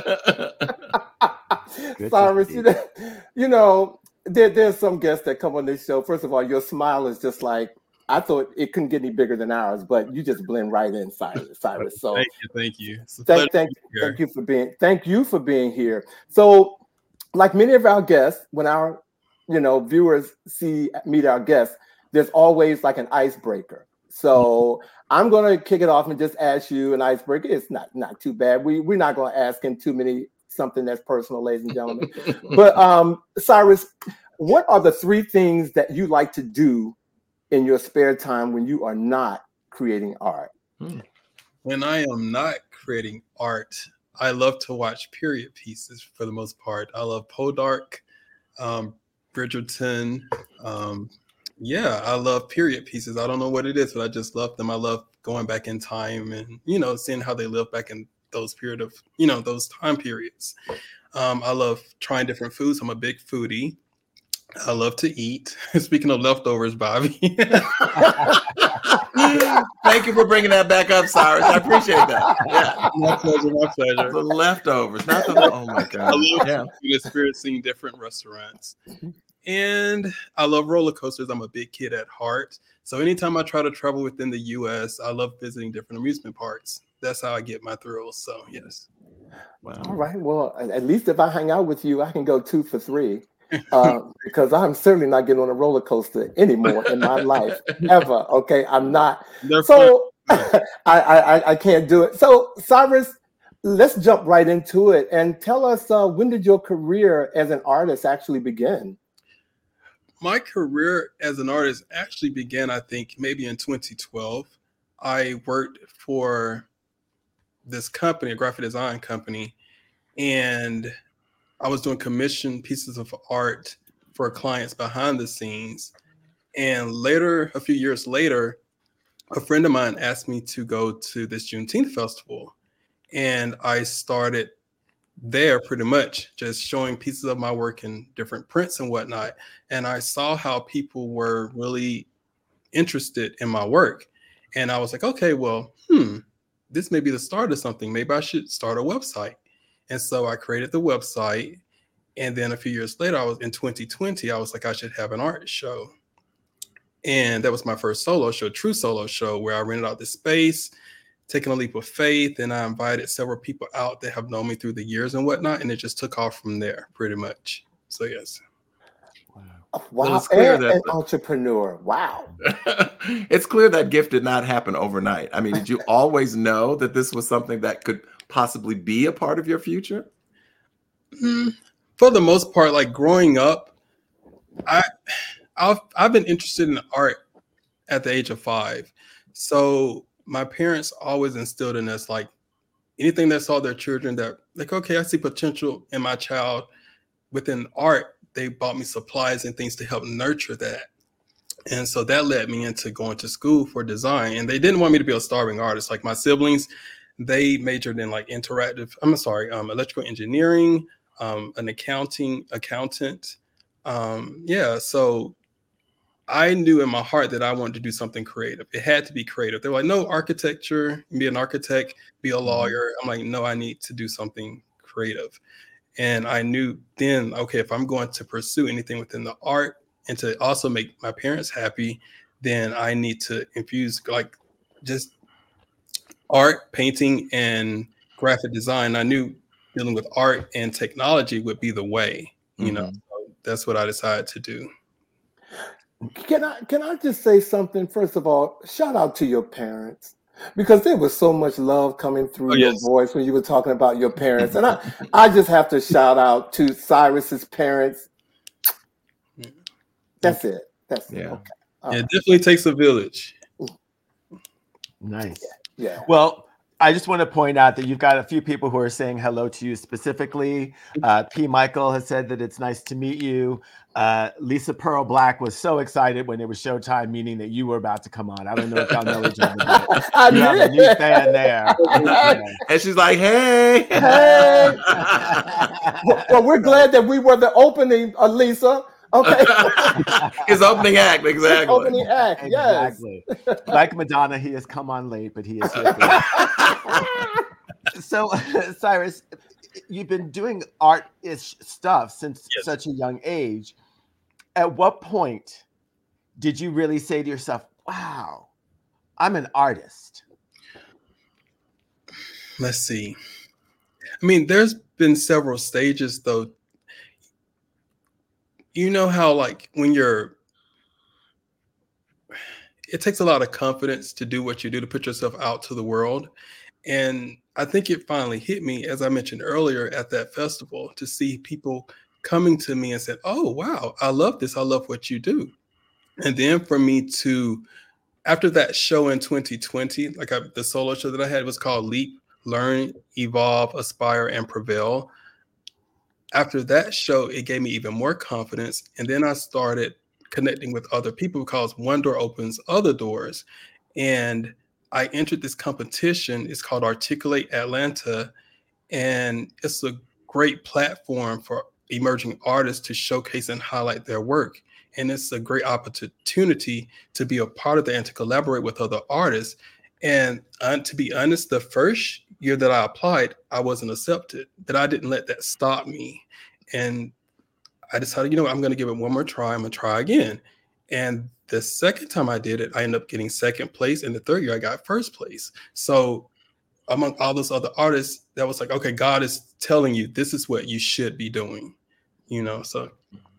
A: Cyrus, there's some guests that come on this show. First of all, your smile is just like, I thought it couldn't get any bigger than ours, but you just blend right in, Cyrus. So
D: thank you.
A: Thank you for being here. So, like many of our guests, when our viewers meet our guests, there's always like an icebreaker. So I'm going to kick it off and just ask you an icebreaker. It's not too bad. We're not going to ask him something that's personal, ladies and gentlemen. But Cyrus, what are the 3 things that you like to do in your spare time when you are not creating art?
D: When I am not creating art, I love to watch period pieces for the most part. I love Poldark, Bridgerton. I love period pieces. I don't know what it is, but I just love them. I love going back in time and, seeing how they live back in those those time periods. I love trying different foods. I'm a big foodie. I love to eat. Speaking of leftovers, Bobby.
C: Thank you for bringing that back up, Cyrus. I appreciate that. Yeah.
D: My pleasure.
C: The leftovers, not the. Oh my God.
D: I love experiencing different restaurants. And I love roller coasters. I'm a big kid at heart. So anytime I try to travel within the U.S., I love visiting different amusement parks. That's how I get my thrills. So, yes.
C: Wow.
A: All right. Well, at least if I hang out with you, I can go 2 for 3. Because I'm certainly not getting on a roller coaster anymore in my life, ever. Okay, I'm not. So I can't do it. So Cyrus, let's jump right into it and tell us, when did your career as an artist actually begin?
D: My career as an artist actually began, I think, maybe in 2012. I worked for this company, a graphic design company, and I was doing commission pieces of art for clients behind the scenes. And later, a few years later, a friend of mine asked me to go to this Juneteenth festival. And I started there pretty much just showing pieces of my work in different prints and whatnot. And I saw how people were really interested in my work. And I was like, okay, well, this may be the start of something. Maybe I should start a website. And so I created the website. And then a few years later, in 2020, I was like, I should have an art show. And that was my first solo show, true solo show, where I rented out the space, taking a leap of faith. And I invited several people out that have known me through the years and whatnot. And it just took off from there pretty much. So, yes.
A: Wow.
C: Well, it's clear that
A: an entrepreneur. Wow.
C: It's clear that gift did not happen overnight. I mean, did you always know that this was something that could possibly be a part of your future?
D: For the most part, like growing up, I've been interested in art at the age of 5. So my parents always instilled in us, like, anything that saw their children that, like, okay, I see potential in my child within art. They bought me supplies and things to help nurture that. And so that led me into going to school for design. And they didn't want me to be a starving artist. Like my siblings, they majored in like electrical engineering, an accountant. So I knew in my heart that I wanted to do something creative. It had to be creative. They were like, no, architecture, be an architect, be a lawyer. I'm like, no, I need to do something creative. And I knew then, okay, if I'm going to pursue anything within the art and to also make my parents happy, then I need to infuse like just art, painting, and graphic design. I knew dealing with art and technology would be the way, you know. So that's what I decided to do.
A: Can I just say something? First of all, shout out to your parents, because there was so much love coming through your voice when you were talking about your parents. And I just have to shout out to Cyrus's parents. That's it. That's it. Okay.
D: It definitely takes a village.
B: Nice.
A: Yeah.
B: Well, I just want to point out that you've got a few people who are saying hello to you specifically. P. Michael has said that it's nice to meet you. Lisa Pearl Black was so excited when it was showtime, meaning that you were about to come on. I don't know if y'all know each other. You have a new fan there.
C: And she's like, hey.
A: Well, we're glad that we were the opening, Lisa. Okay.
C: His opening act, exactly.
A: Opening act,
B: Exactly. Like Madonna, he has come on late, but he is here. So, Cyrus, you've been doing art-ish stuff since such a young age. At what point did you really say to yourself, wow, I'm an artist?
D: Let's see. I mean, there's been several stages, though. You know how, like, when it takes a lot of confidence to do what you do, to put yourself out to the world. And I think it finally hit me, as I mentioned earlier, at that festival, to see people coming to me and said, oh, wow, I love this. I love what you do. And then for me to, after that show in 2020, the solo show that I had was called Leap, Learn, Evolve, Aspire, and Prevail. After that show, it gave me even more confidence. And then I started connecting with other people, because one door opens other doors. And I entered this competition. It's called Articulate Atlanta. And it's a great platform for emerging artists to showcase and highlight their work. And it's a great opportunity to be a part of that and to collaborate with other artists. And to be honest, the first year that I applied, I wasn't accepted, but I didn't let that stop me. And I decided, I'm going to give it one more try. I'm going to try again. And the second time I did it, I ended up getting second place. And the third year I got first place. So among all those other artists, that was like, okay, God is telling you, this is what you should be doing, so.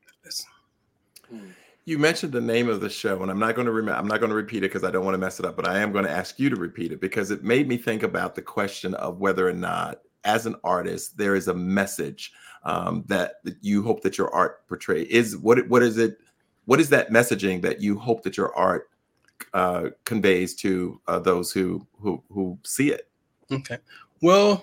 C: You mentioned the name of the show, and I'm not going to repeat it because I don't want to mess it up, but I am going to ask you to repeat it, because it made me think about the question of whether or not, as an artist, there is a message that you hope that your art portrays. What is it? What is that messaging that you hope that your art conveys to those who see it?
D: Okay. Well,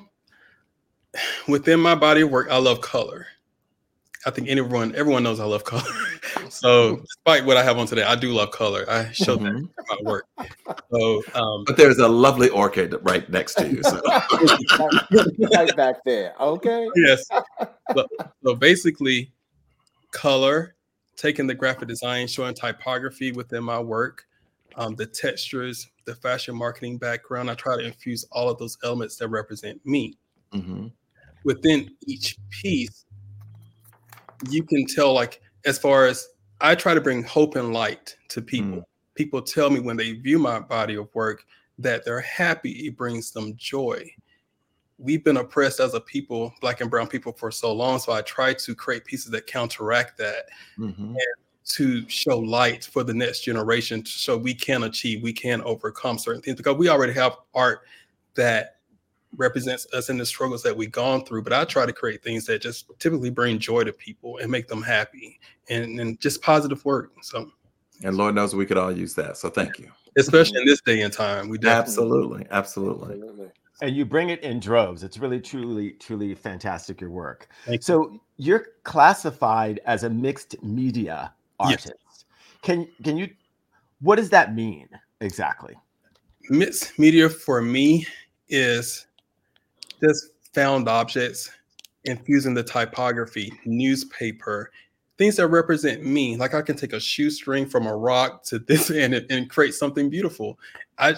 D: within my body of work, I love color. I think everyone knows I love color. So despite what I have on today, I do love color. I show that in my work. So,
C: but there's a lovely orchid right next to you. So.
A: Right back there. Okay.
D: Yes. So basically, color, taking the graphic design, showing typography within my work, the textures, the fashion marketing background. I try to infuse all of those elements that represent me.
C: Mm-hmm.
D: Within each piece, you can tell, like, as far as I try to bring hope and light to people. People tell me when they view my body of work that they're happy. It brings them joy. We've been oppressed as a people, Black and brown people, for so long. So I try to create pieces that counteract that and to show light for the next generation, to show we can achieve, we can overcome certain things, because we already have art that represents us in the struggles that we've gone through. But I try to create things that just typically bring joy to people and make them happy and just positive work. So,
C: and Lord knows we could all use that. So thank you.
D: Especially in this day and time. We
C: Absolutely.
B: And you bring it in droves. It's really, truly fantastic, your work. So you're classified as a mixed media artist. Yes. Can you, what does that mean exactly?
D: Mixed media for me is just found objects, infusing the typography, newspaper, things that represent me. Like I can take a shoestring from a rock to this and create something beautiful. I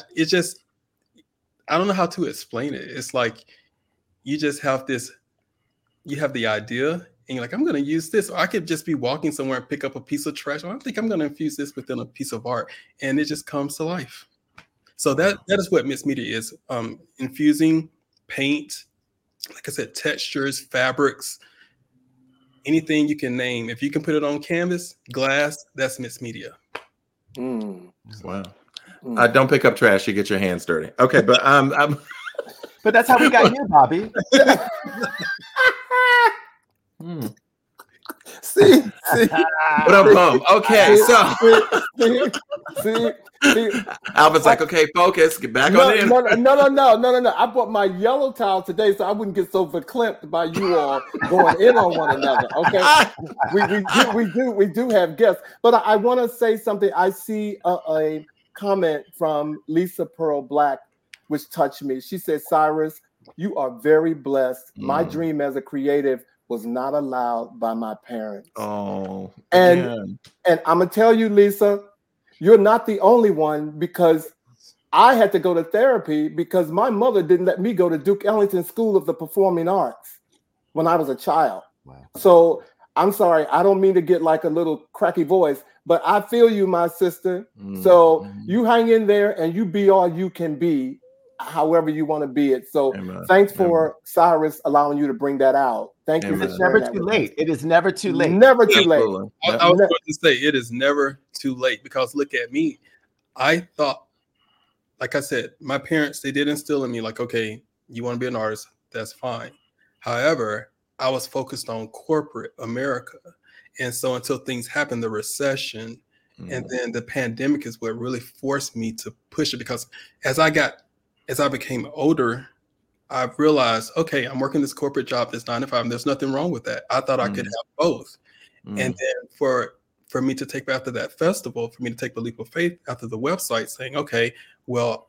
D: don't know how to explain it. It's like you just have you have the idea and you're like, I'm going to use this. Or I could just be walking somewhere and pick up a piece of trash. I think I'm going to infuse this within a piece of art, and it just comes to life. So that is what mixed media is. Infusing paint, like I said, textures, fabrics, anything you can name. If you can put it on canvas, glass, that's mixed media.
C: Wow. Don't pick up trash. You get your hands dirty. Okay, but
B: but that's how we got here, Bobby.
A: See.
C: What up, bum? Okay, so
A: see.
C: Alvin's like, okay, focus, get back on in.
A: No. I bought my yellow towel today so I wouldn't get so verklempt by you all going in on one another. Okay, we do have guests, but I want to say something. I see a comment from Lisa Pearl Black, which touched me. She said, Cyrus, you are very blessed. My dream as a creative was not allowed by my parents.
C: Oh,
A: and I'm gonna tell you, Lisa, you're not the only one, because I had to go to therapy because my mother didn't let me go to Duke Ellington School of the Performing Arts when I was a child.
B: Wow.
A: So I'm sorry, I don't mean to get like a little cracky voice, but I feel you, my sister. So you hang in there and you be all you can be, however you want to be it. So thanks for Cyrus allowing you to bring that out. Thank you.
B: It's never too late. It is never too late.
A: Never too late.
D: I was going to say it is never too late, because look at me. I thought, like I said, my parents, they did instill in me like, okay, you want to be an artist, that's fine. However, I was focused on corporate America. And so until things happened, the recession and then the pandemic is what really forced me to push it, because as I became older, I realized, okay, I'm working this corporate job that's 9 to 5, and there's nothing wrong with that. I thought I could have both. And then for me to take after that festival, for me to take the leap of faith after the website, saying, okay, well,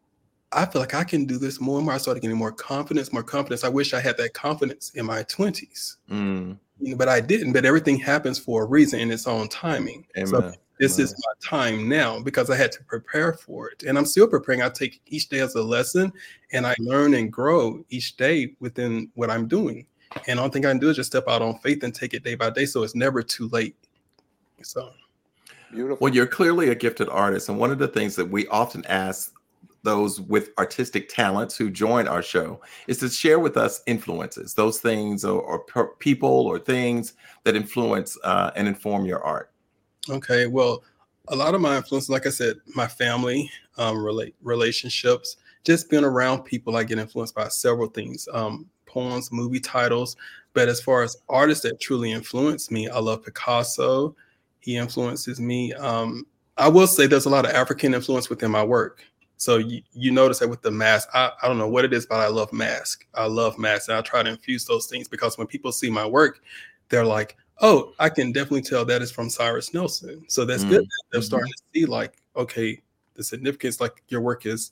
D: I feel like I can do this more and more. I started getting more confidence. I wish I had that confidence in my 20s, but I didn't. But everything happens for a reason in its own timing. Amen. So this is my time now, because I had to prepare for it. And I'm still preparing. I take each day as a lesson, and I learn and grow each day within what I'm doing. And the only thing I can do is just step out on faith and take it day by day. So it's never too late. So
C: beautiful. Well, you're clearly a gifted artist. And one of the things that we often ask those with artistic talents who join our show is to share with us influences, those things or people or things that influence and inform your art.
D: Okay, well, a lot of my influence, like I said, my family, relationships, just being around people, I get influenced by several things, poems, movie titles. But as far as artists that truly influence me, I love Picasso. He influences me. I will say there's a lot of African influence within my work. So you notice that with the mask, I don't know what it is, but I love mask. I love masks. And I try to infuse those things, because when people see my work, they're like, oh, I can definitely tell that is from Cyrus Nelson. So that's good. They're starting to see like, okay, the significance, like your work is,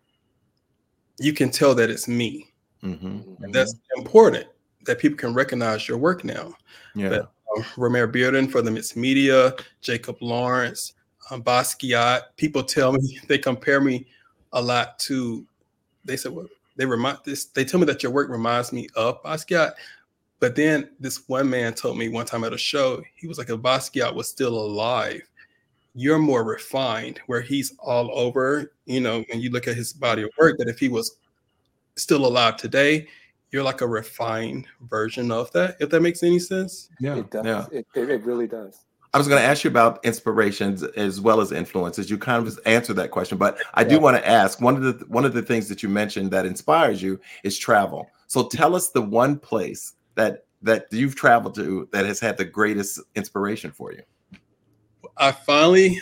D: you can tell that it's me. And that's important, that people can recognize your work now. Yeah. But, Romare Bearden for the Mixed Media, Jacob Lawrence, Basquiat. People tell me, they compare me a lot to, they said, well, they tell me that your work reminds me of Basquiat. But then this one man told me one time at a show, he was like, if Basquiat was still alive, you're more refined, where he's all over, and you look at his body of work, that if he was still alive today, you're like a refined version of that, if that makes any sense.
A: Yeah, it does. Yeah. It really does.
C: I was going to ask you about inspirations as well as influences. You kind of answered that question, but I do want to ask, one of the things that you mentioned that inspires you is travel. So tell us the one place that you've traveled to that has had the greatest inspiration for you.
D: I finally,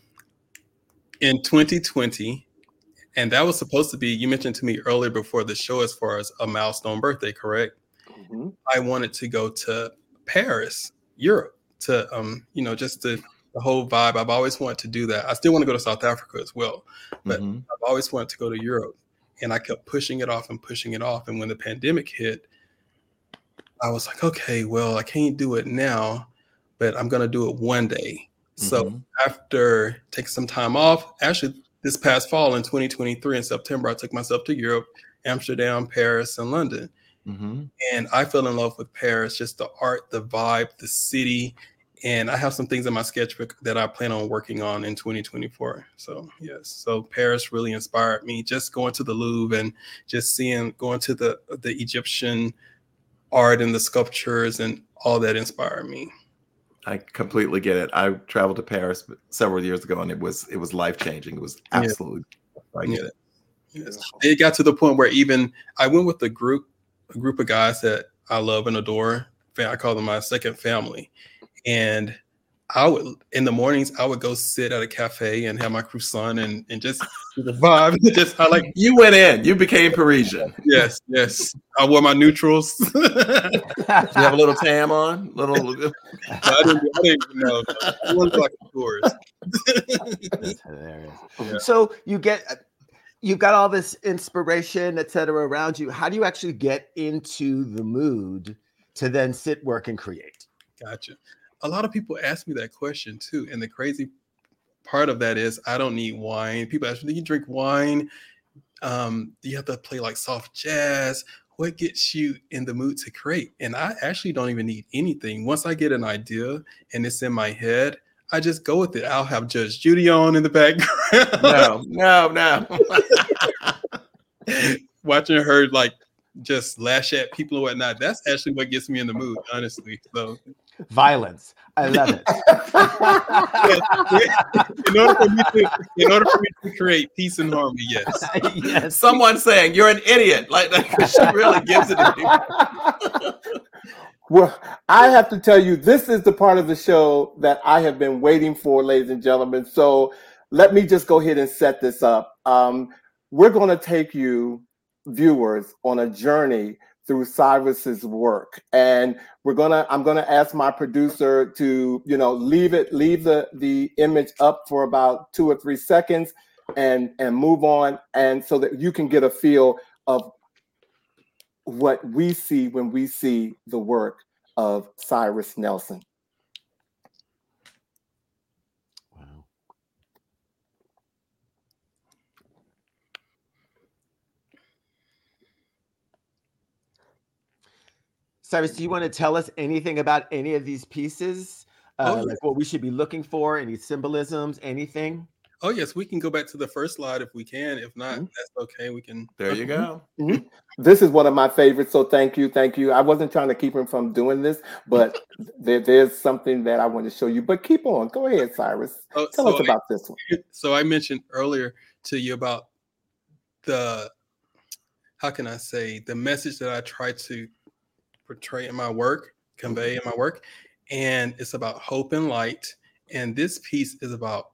D: in 2020, and that was supposed to be, you mentioned to me earlier before the show, as far as a milestone birthday, correct? I wanted to go to Paris, Europe, to just the whole vibe. I've always wanted to do that. I still want to go to South Africa as well, but I've always wanted to go to Europe, and I kept pushing it off. And when the pandemic hit, I was like, okay, well, I can't do it now, but I'm going to do it one day. So after taking some time off, actually this past fall in 2023 in September, I took myself to Europe, Amsterdam, Paris, and London. And I fell in love with Paris, just the art, the vibe, the city. And I have some things in my sketchbook that I plan on working on in 2024. So yes, so Paris really inspired me. Just going to the Louvre and just going to the Egyptian art and the sculptures and all that inspired me.
C: I completely get it. I traveled to Paris several years ago, and it was life-changing. It was absolutely
D: Yes. It got to the point where even I went with a group of guys that I love and adore. I call them my second family. And in the mornings, I would go sit at a cafe and have my croissant and just the vibe.
C: You went in, you became Parisian.
D: Yes. I wore my neutrals.
C: You have a little tam on?
D: I didn't even know. It was like a tourist.
B: That's hilarious. Yeah. So you've got all this inspiration, et cetera, around you. How do you actually get into the mood to then sit, work, and create?
D: Gotcha. A lot of people ask me that question too. And the crazy part of that is I don't need wine. People ask me, do you drink wine? Do you have to play like soft jazz? What gets you in the mood to create? And I actually don't even need anything. Once I get an idea and it's in my head, I just go with it. I'll have Judge Judy on in the background.
C: No.
B: Watching her like just lash at people and whatnot. That's actually what gets me in the mood, honestly. So
E: violence. I love it.
B: in order for me to create peace and harmony, yes.
C: Yes. Someone saying you're an idiot. Like she really gives it to me.
A: Well, I have to tell you, this is the part of the show that I have been waiting for, ladies and gentlemen. So let me just go ahead and set this up. We're going to take you, viewers, on a journey through Cyrus's work, and I'm gonna ask my producer to, leave the image up for about 2 or 3 seconds, and move on, and so that you can get a feel of what we see when we see the work of Cyrus Nelson.
B: Wow. Cyrus, do you want to tell us anything about any of these pieces? Like what we should be looking for, any symbolisms, anything?
D: Oh, yes, we can go back to the first slide if we can. If not, that's okay. We can.
C: There you go.
A: Mm-hmm. This is one of my favorites, so thank you. I wasn't trying to keep him from doing this, but there's something that I want to show you. But keep on. Go ahead, Cyrus. Tell us about this one.
D: So I mentioned earlier to you about the message that I try to portray in my work, convey in my work, and it's about hope and light. And this piece is about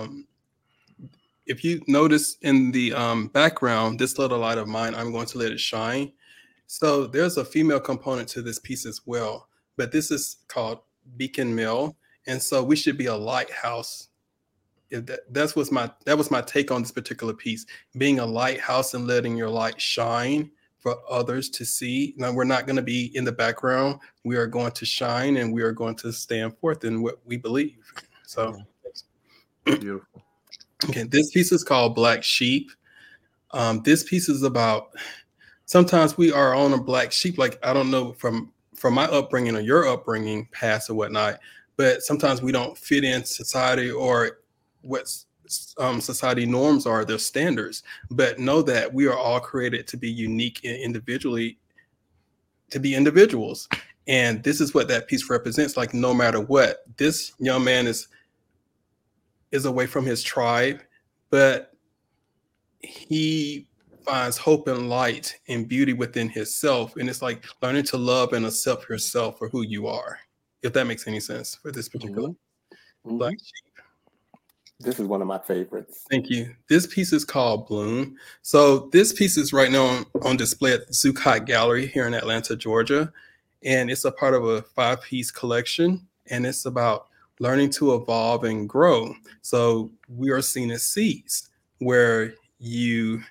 D: if you notice in the background, this little light of mine, I'm going to let it shine. So there's a female component to this piece as well, but this is called Beacon Mill, and so we should be a lighthouse. That was my take on this particular piece, being a lighthouse and letting your light shine for others to see. Now, we're not going to be in the background. We are going to shine, and we are going to stand forth in what we believe. So,
C: beautiful.
D: Okay, this piece is called Black Sheep. This piece is about, sometimes we are on a black sheep, like, I don't know from my upbringing or your upbringing, past or whatnot, but sometimes we don't fit in society or what society norms are, their standards. But know that we are all created to be unique and individually, to be individuals. And this is what that piece represents. Like, no matter what, this young man is away from his tribe, but he finds hope and light and beauty within himself. And it's like learning to love and accept yourself for who you are, if that makes any sense for this particular Black Sheep.
A: This is one of my favorites.
D: Thank you. This piece is called Bloom. So this piece is right now on display at the Zuccotti Gallery here in Atlanta, Georgia. And it's a part of a 5-piece collection. And it's about learning to evolve and grow. So we are seen as seeds, where you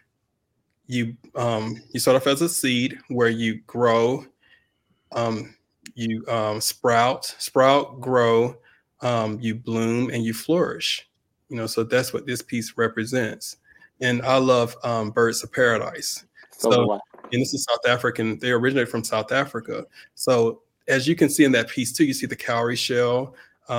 D: start off as a seed, where you grow, you sprout, grow, you bloom, and you flourish. So that's what this piece represents. And I love Birds of Paradise. So and this is South African. They originated from South Africa. So as you can see in that piece too, you see the cowrie shell,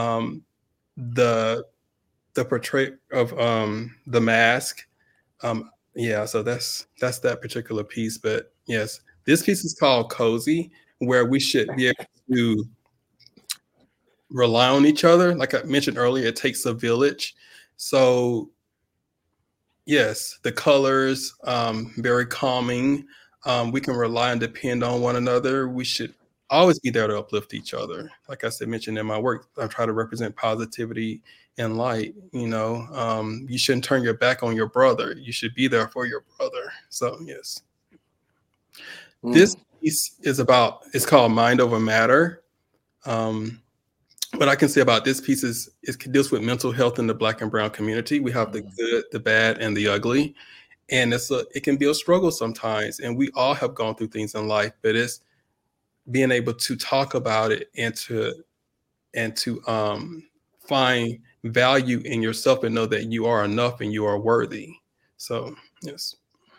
D: the portrait of the mask. So that's that particular piece. But yes, this piece is called Cozy, where we should be able to rely on each other. Like I mentioned earlier, it takes a village. So yes, the colors, very calming. We can rely and depend on one another. We should always be there to uplift each other. Like I said, mentioned in my work, I try to represent positivity and light. You shouldn't turn your back on your brother. You should be there for your brother. So yes. This piece it's called Mind Over Matter. What I can say about this piece is it deals with mental health in the Black and Brown community. We have the good, the bad, and the ugly. And it can be a struggle sometimes. And we all have gone through things in life, but being able to talk about it and to find value in yourself and know that you are enough and you are worthy. So yes,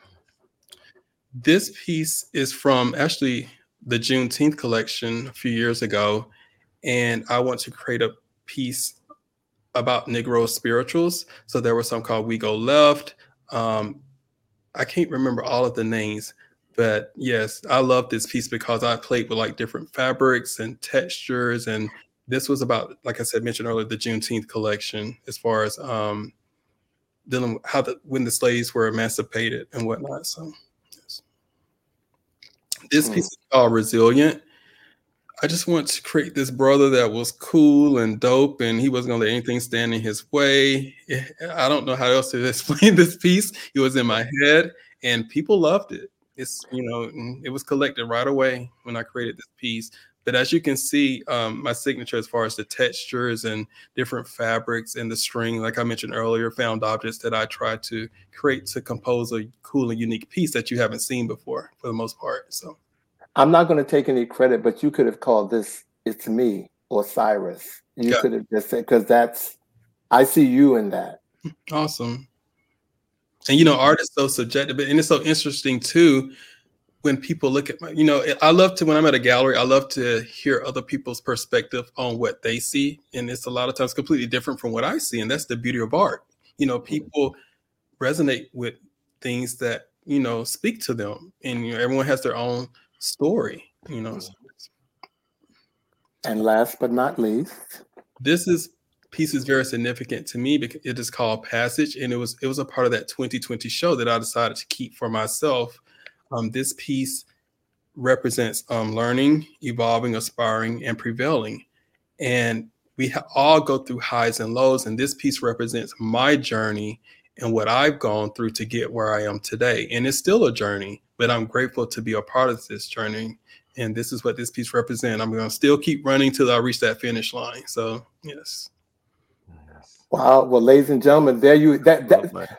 D: this piece is from actually the Juneteenth collection a few years ago, and I want to create a piece about Negro spirituals. So there was some called We Go Left. I can't remember all of the names, but yes, I love this piece because I played with like different fabrics and textures. And this was about, like I said, mentioned earlier, the Juneteenth collection, as far as dealing with how when the slaves were emancipated and whatnot. So yes. This piece is called Resilient. I just want to create this brother that was cool and dope, and he wasn't going to let anything stand in his way. I don't know how else to explain this piece. It was in my head, and people loved it. It's, it was collected right away when I created this piece. But as you can see, my signature as far as the textures and different fabrics and the string, like I mentioned earlier, found objects that I tried to create to compose a cool and unique piece that you haven't seen before, for the most part. So.
A: I'm not going to take any credit, but you could have called this "It's Me" or Cyrus. You could have just said, because I see you in that.
D: Awesome. And art is so subjective, and it's so interesting too when people look at my. I love to, when I'm at a gallery, I love to hear other people's perspective on what they see, and it's a lot of times completely different from what I see, and that's the beauty of art. People resonate with things that speak to them, and everyone has their own story,
A: And last but not least,
D: this piece is very significant to me because it is called Passage, and it was a part of that 2020 show that I decided to keep for myself. This piece represents learning, evolving, aspiring, and prevailing, and we all go through highs and lows, and this piece represents my journey and what I've gone through to get where I am today. And it's still a journey, but I'm grateful to be a part of this journey. And this is what this piece represents. I'm going to still keep running till I reach that finish line. So, yes.
A: Wow. Well, ladies and gentlemen, there you, that's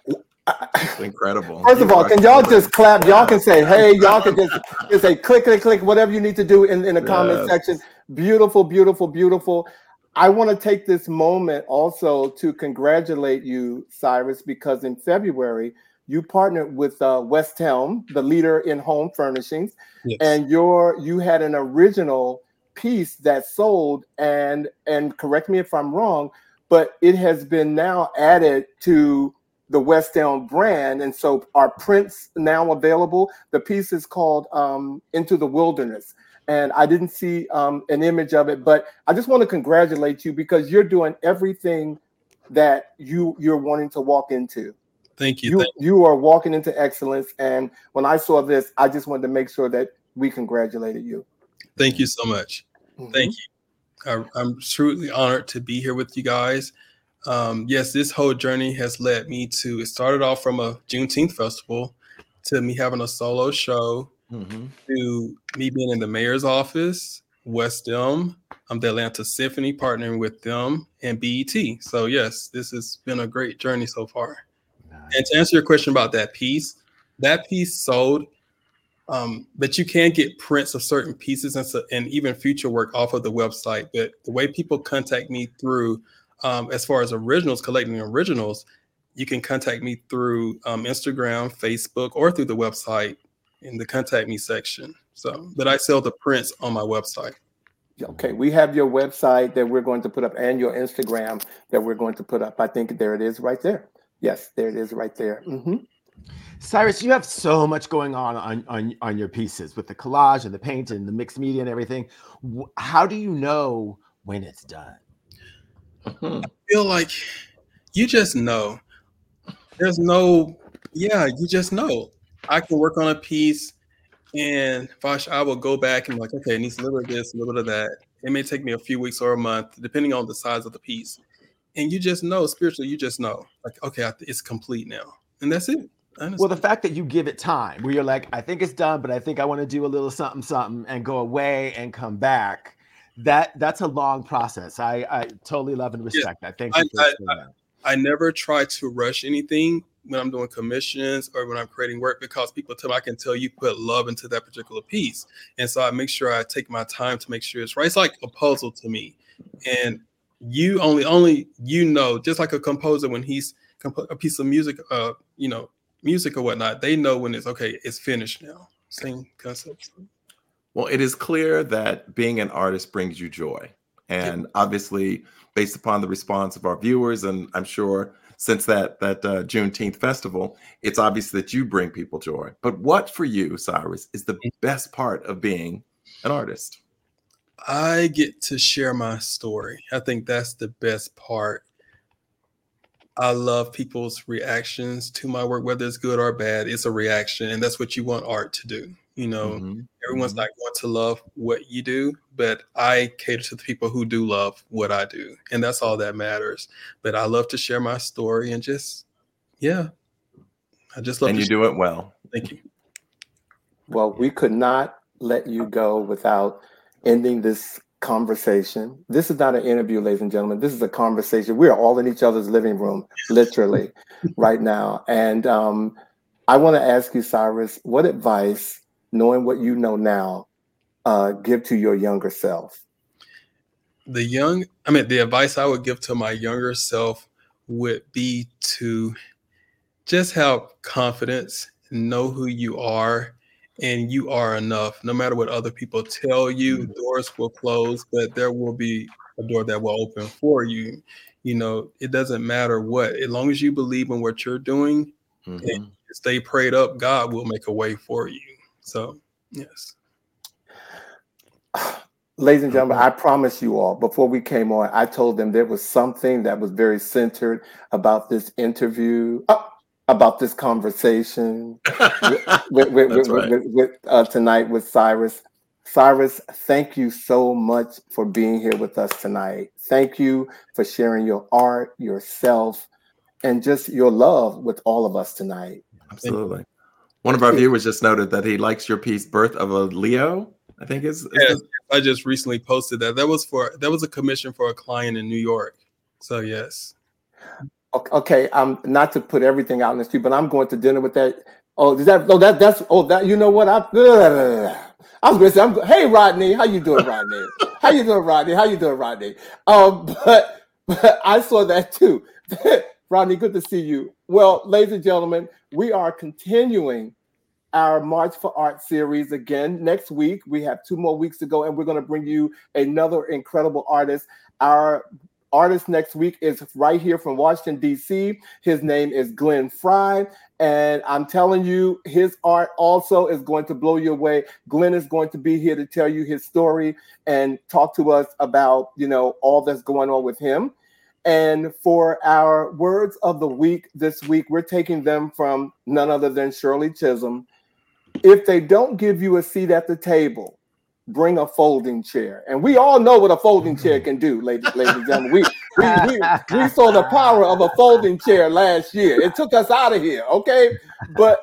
C: incredible.
A: First of all, can y'all just clap? Y'all can say, hey, y'all can just say click, click, click, whatever you need to do in the comment section. Beautiful, beautiful, beautiful. I want to take this moment also to congratulate you, Cyrus, because in February, you partnered with West Elm, the leader in home furnishings, yes. And you had an original piece that sold, and correct me if I'm wrong, but it has been now added to the West Elm brand, and so are prints now available. The piece is called Into the Wilderness. And I didn't see an image of it, but I just want to congratulate you because you're doing everything that you're wanting to walk into.
D: Thank you.
A: You are walking into excellence. And when I saw this, I just wanted to make sure that we congratulated you.
D: Thank you so much. Mm-hmm. Thank you. I'm truly honored to be here with you guys. Yes, this whole journey has led me to, it started off from a Juneteenth festival to me having a solo show. Mm-hmm. To me being in the mayor's office, West Elm, the Atlanta Symphony, partnering with them, and BET. So yes, this has been a great journey so far. Nice. And to answer your question about that piece sold, but you can get prints of certain pieces and even future work off of the website. But the way people contact me through, as far as originals, collecting originals, you can contact me through Instagram, Facebook, or through the website in the contact me section. So, but I sell the prints on my website.
A: Okay, we have your website that we're going to put up and your Instagram that we're going to put up. I think there it is right there. Yes, there it is right there. Mm-hmm.
B: Cyrus, you have so much going on your pieces with the collage and the paint and the mixed media and everything. How do you know when it's done?
D: I feel like you just know. There's no, you just know. I can work on a piece and I will go back and be like, okay, it needs a little bit of this, a little bit of that. It may take me a few weeks or a month, depending on the size of the piece. And you just know, spiritually, you just know, like, okay, it's complete now. And that's it. Honestly.
B: Well, the fact that you give it time, where you're like, I think it's done, but I think I want to do a little something and go away and come back. That's a long process. I totally love and respect that. Thank you for that.
D: I never try to rush anything, when I'm doing commissions or when I'm creating work, because people tell me, I can tell you put love into that particular piece. And so I make sure I take my time to make sure it's right. It's like a puzzle to me. And you only just like a composer, when he's a piece of music, music or whatnot, they know when it's finished now. Same concept.
C: Well, it is clear that being an artist brings you joy. And obviously, based upon the response of our viewers, and I'm sure since that Juneteenth festival, it's obvious that you bring people joy. But what for you, Cyrus, is the best part of being an artist?
D: I get to share my story. I think that's the best part. I love people's reactions to my work, whether it's good or bad. It's a reaction, and that's what you want art to do. Everyone's not going to love what you do, but I cater to the people who do love what I do, and that's all that matters. But I love to share my story, and I just love.
C: And you do it well.
D: Thank you.
A: Well, we could not let you go without ending this conversation. This is not an interview, ladies and gentlemen. This is a conversation. We are all in each other's living room, literally, right now. And I want to ask you, Cyrus, what advice, knowing what you know now, give to your younger self?
D: The advice I would give to my younger self would be to just have confidence, know who you are, and you are enough. No matter what other people tell you, doors will close, but there will be a door that will open for you. It doesn't matter what, as long as you believe in what you're doing and stay prayed up, God will make a way for you. So, yes.
A: Ladies and gentlemen, I promise you all, before we came on, I told them there was something that was very centered about this interview, about this conversation with tonight with Cyrus. Cyrus, thank you so much for being here with us tonight. Thank you for sharing your art, yourself, and just your love with all of us tonight.
C: Absolutely. One of our viewers just noted that he likes your piece, Birth of a Leo, I think is.
D: Yes, I just recently posted that. That was a commission for a client in New York. So, yes.
A: Okay, not to put everything out in the street, but I'm going to dinner with that. That you know what? I was going to say, hey Rodney, how you doing, Rodney? How you doing, Rodney? But I saw that too. Rodney, good to see you. Well, ladies and gentlemen, we are continuing our March for Art series again next week. We have 2 more weeks to go, and we're going to bring you another incredible artist. Our artist next week is right here from Washington, D.C. His name is Glenn Frey. And I'm telling you, his art also is going to blow you away. Glenn is going to be here to tell you his story and talk to us about, all that's going on with him. And for our words of the week this week, we're taking them from none other than Shirley Chisholm. If they don't give you a seat at the table, bring a folding chair. And we all know what a folding chair can do, ladies and gentlemen. We saw the power of a folding chair last year. It took us out of here, okay? But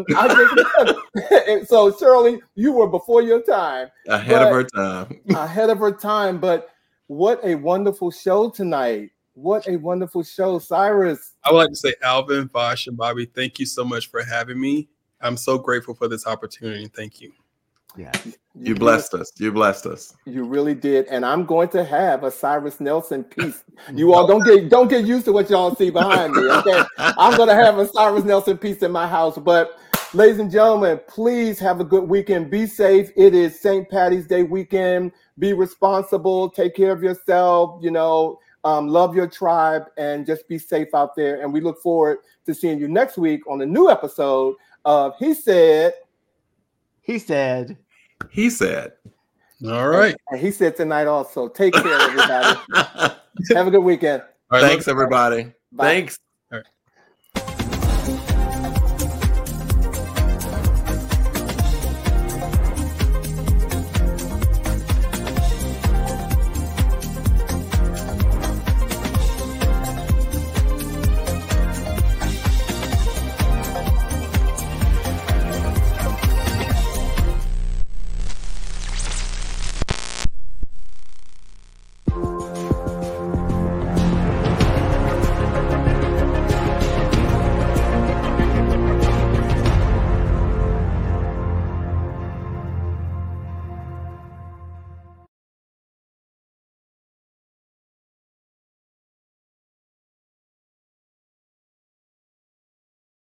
A: so Shirley, you were before your time.
C: Ahead of her time. But what a wonderful show tonight. What a wonderful show. Cyrus.
D: I would like to say, Alvin, Vash, and Bobby, thank you so much for having me. I'm so grateful for this opportunity. Thank you.
C: Yeah, you blessed us. You blessed us.
A: You really did. And I'm going to have a Cyrus Nelson piece. You all don't get used to what y'all see behind me. Okay, I'm going to have a Cyrus Nelson piece in my house. But ladies and gentlemen, please have a good weekend. Be safe. It is St. Patty's Day weekend. Be responsible. Take care of yourself. Love your tribe and just be safe out there. And we look forward to seeing you next week on a new episode of He Said.
E: He said.
D: All right.
A: And he said tonight also. Take care, everybody. Have a good weekend.
C: Thanks, everybody.
A: Bye.
C: Thanks.